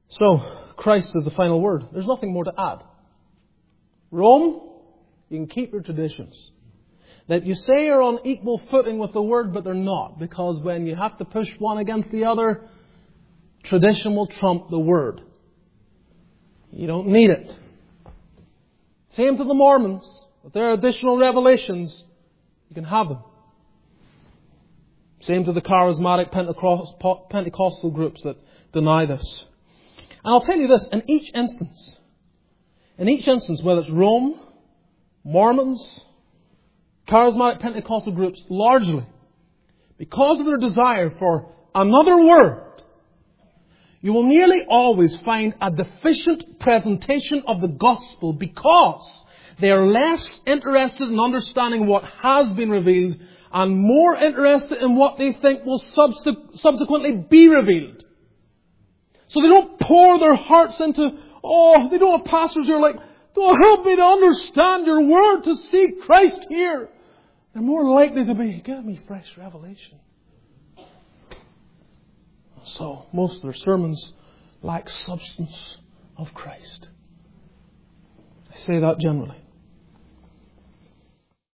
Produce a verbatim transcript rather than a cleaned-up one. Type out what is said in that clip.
So, Christ is the final word. There's nothing more to add. Rome, you can keep your traditions. That you say are on equal footing with the Word, but they're not. Because when you have to push one against the other, tradition will trump the Word. You don't need it. Same to the Mormons. With their additional revelations, you can have them. Same to the charismatic Pentecostal groups that deny this. And I'll tell you this, in each instance, in each instance, whether it's Rome, Mormons, charismatic Pentecostal groups, largely, because of their desire for another word, you will nearly always find a deficient presentation of the gospel because they are less interested in understanding what has been revealed and more interested in what they think will subse- subsequently be revealed. So they don't pour their hearts into, oh, they don't have pastors who are like, oh, help me to understand your word, to see Christ here. They're more likely to be, give me fresh revelation. So, most of their sermons lack substance of Christ. I say that generally.